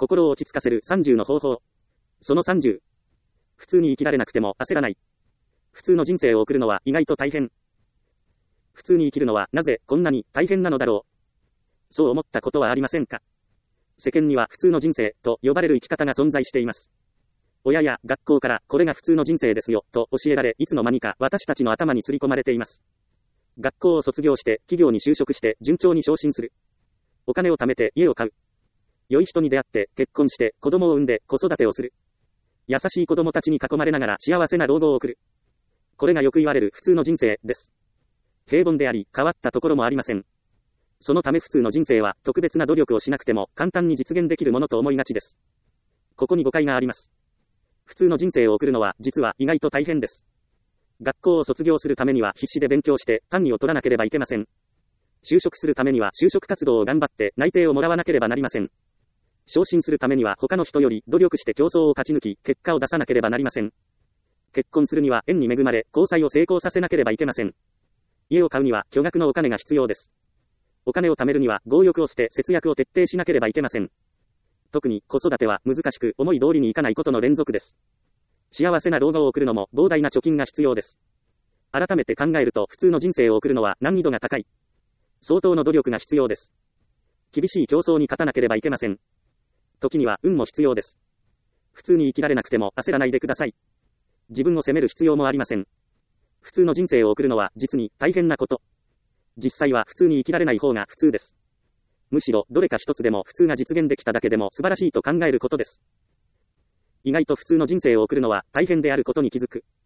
心を落ち着かせる30の方法。その30。普通に生きられなくても焦らない。普通の人生を送るのは意外と大変。普通に生きるのはなぜこんなに大変なのだろう。そう思ったことはありませんか？世間には普通の人生と呼ばれる生き方が存在しています。親や学校からこれが普通の人生ですよと教えられ、いつの間にか私たちの頭に刷り込まれています。学校を卒業して企業に就職して順調に昇進する。お金を貯めて家を買う。良い人に出会って結婚して子供を産んで子育てをする。優しい子供たちに囲まれながら幸せな老後を送る。これがよく言われる普通の人生です。平凡であり変わったところもありません。そのため普通の人生は特別な努力をしなくても簡単に実現できるものと思いがちです。ここに誤解があります。普通の人生を送るのは実は意外と大変です。学校を卒業するためには必死で勉強して単位を取らなければいけません。就職するためには就職活動を頑張って内定をもらわなければなりません。昇進するためには他の人より努力して競争を勝ち抜き結果を出さなければなりません。結婚するには縁に恵まれ交際を成功させなければいけません。家を買うには巨額のお金が必要です。お金を貯めるには強欲をして節約を徹底しなければいけません。特に子育ては難しく思い通りにいかないことの連続です。幸せな老後を送るのも膨大な貯金が必要です。改めて考えると普通の人生を送るのは難易度が高い。相当の努力が必要です。厳しい競争に勝たなければいけません。時には運も必要です。普通に生きられなくても焦らないでください。自分を責める必要もありません。普通の人生を送るのは実に大変なこと。実際は普通に生きられない方が普通です。むしろどれか一つでも普通が実現できただけでも素晴らしいと考えることです。意外と普通の人生を送るのは大変であることに気づく。